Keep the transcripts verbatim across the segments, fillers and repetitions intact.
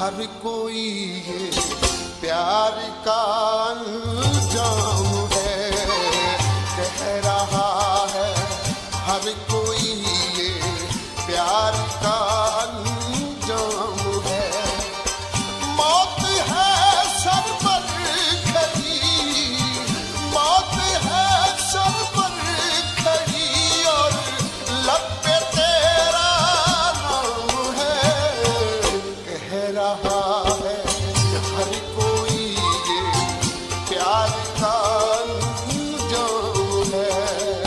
हर कोई ये प्यार का अंजाम है, कह रहा है हर कोई ये प्यार का अंजाम है। मौत है सर पर खड़ी, मौत है सर पर खड़ी और लब पे तेरा नाम है, कह रहा है हर कोई ये प्यार का अंजाम है।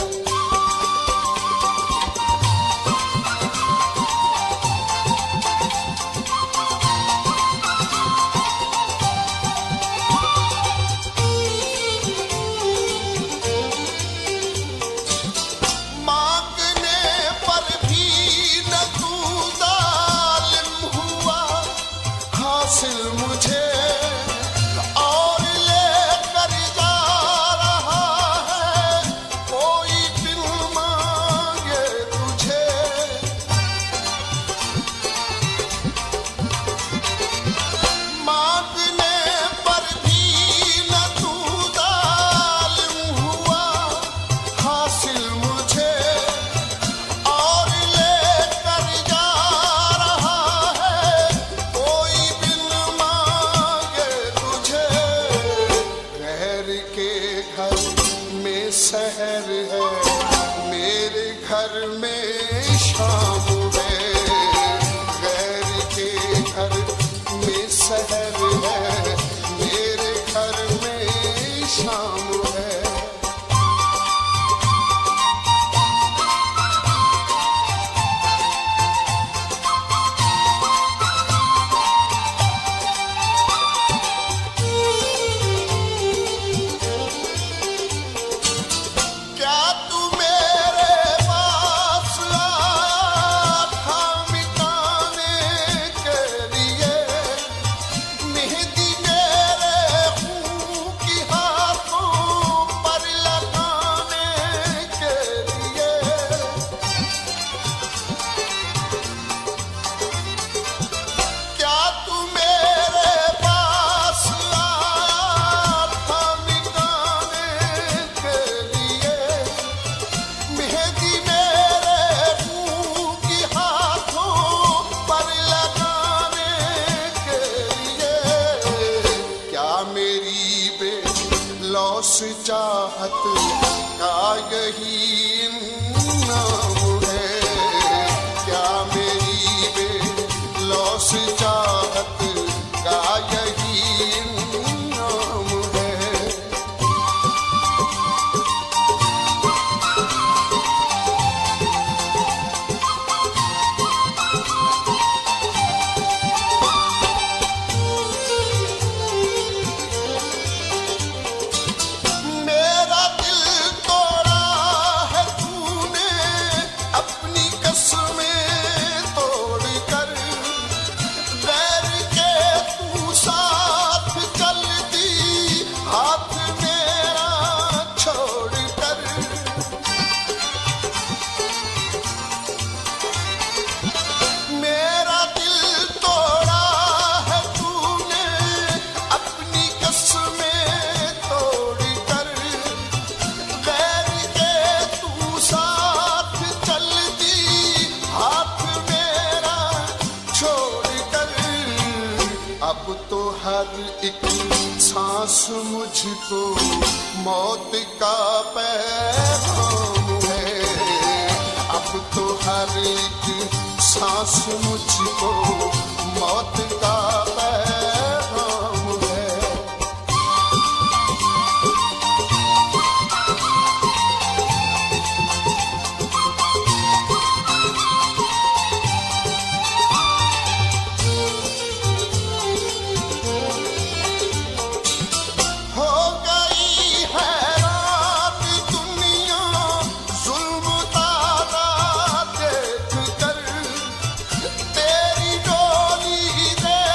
मुझे और लेकर जा रहा है, कोई दिल मांगे तुझे। मांगने पर भी न तू जालिम हुआ, हासिल मुझे और लेकर जा रहा है, कोई शहर है मेरे घर में शाम है, गैर के घर में शहर है मेरे घर में शाम है। लौस चाहत का यही नाम है, क्या मेरी बेलौस चाहत का यही नाम है। अब तो हर एक सांस मुझको मौत का पैगाम है, अब तो हर एक सांस मुझको मौत का पैगाम है। तेरी डोली दे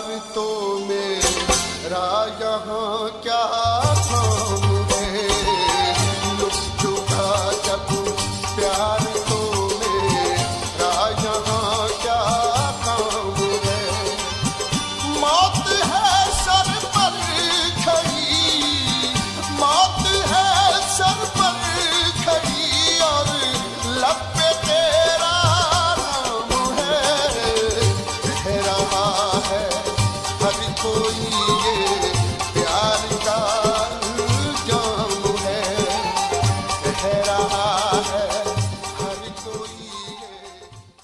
तो मेरा यहाँ क्या काम है, लुट चुका जब प्यार तो मेरा यहाँ क्या काम है। मौत है सर पर खड़ी, मौत है सर पर खड़ी और लब पे तेरा नाम है। कह रहा है हर कोई